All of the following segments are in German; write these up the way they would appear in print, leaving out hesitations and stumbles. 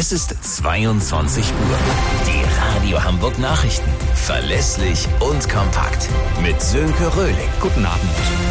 Es ist 22 Uhr. Die Radio Hamburg Nachrichten. Verlässlich und kompakt. Mit Sönke Röhling. Guten Abend.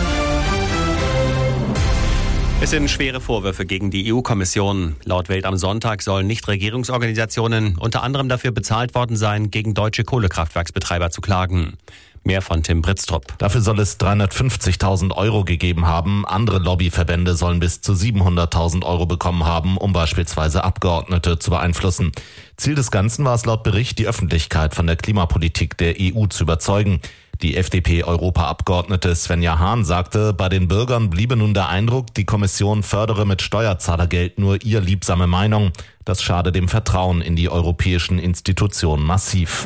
Es sind schwere Vorwürfe gegen die EU-Kommission. Laut Welt am Sonntag sollen Nichtregierungsorganisationen unter anderem dafür bezahlt worden sein, gegen deutsche Kohlekraftwerksbetreiber zu klagen. Mehr von Tim Britztrup. Dafür soll es 350.000 € gegeben haben. Andere Lobbyverbände sollen bis zu 700.000 € bekommen haben, um beispielsweise Abgeordnete zu beeinflussen. Ziel des Ganzen war es laut Bericht, die Öffentlichkeit von der Klimapolitik der EU zu überzeugen. Die FDP-Europaabgeordnete Svenja Hahn sagte, bei den Bürgern bliebe nun der Eindruck, die Kommission fördere mit Steuerzahlergeld nur ihr liebsame Meinung. Das schade dem Vertrauen in die europäischen Institutionen massiv.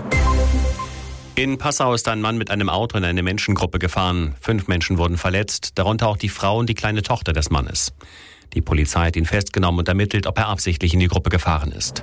In Passau ist ein Mann mit einem Auto in eine Menschengruppe gefahren. 5 Menschen wurden verletzt, darunter auch die Frau und die kleine Tochter des Mannes. Die Polizei hat ihn festgenommen und ermittelt, ob er absichtlich in die Gruppe gefahren ist.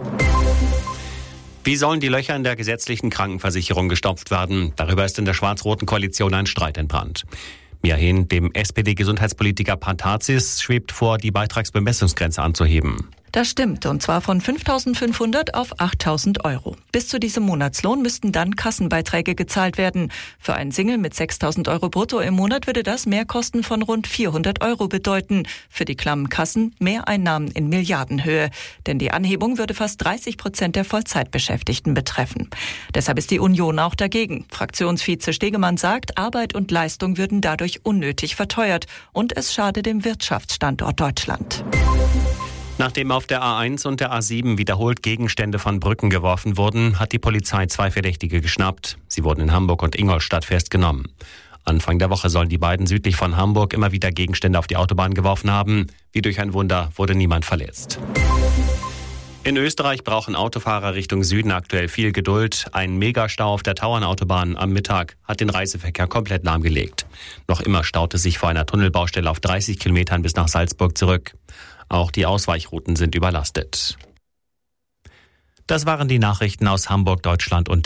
Wie sollen die Löcher in der gesetzlichen Krankenversicherung gestopft werden? Darüber ist in der schwarz-roten Koalition ein Streit entbrannt. Mirhin, dem SPD-Gesundheitspolitiker Pantazis, schwebt vor, die Beitragsbemessungsgrenze anzuheben. Das stimmt, und zwar von 5.500 auf 8.000 €. Bis zu diesem Monatslohn müssten dann Kassenbeiträge gezahlt werden. Für einen Single mit 6.000 € brutto im Monat würde das Mehrkosten von rund 400 € bedeuten. Für die klammen Kassen Mehreinnahmen in Milliardenhöhe. Denn die Anhebung würde fast 30% der Vollzeitbeschäftigten betreffen. Deshalb ist die Union auch dagegen. Fraktionsvize Stegemann sagt, Arbeit und Leistung würden dadurch unnötig verteuert. Und es schade dem Wirtschaftsstandort Deutschland. Nachdem auf der A1 und der A7 wiederholt Gegenstände von Brücken geworfen wurden, hat die Polizei 2 Verdächtige geschnappt. Sie wurden in Hamburg und Ingolstadt festgenommen. Anfang der Woche sollen die beiden südlich von Hamburg immer wieder Gegenstände auf die Autobahn geworfen haben. Wie durch ein Wunder wurde niemand verletzt. In Österreich brauchen Autofahrer Richtung Süden aktuell viel Geduld. Ein Megastau auf der Tauernautobahn am Mittag hat den Reiseverkehr komplett lahmgelegt. Noch immer staut es sich vor einer Tunnelbaustelle auf 30 Kilometern bis nach Salzburg zurück. Auch die Ausweichrouten sind überlastet. Das waren die Nachrichten aus Hamburg, Deutschland und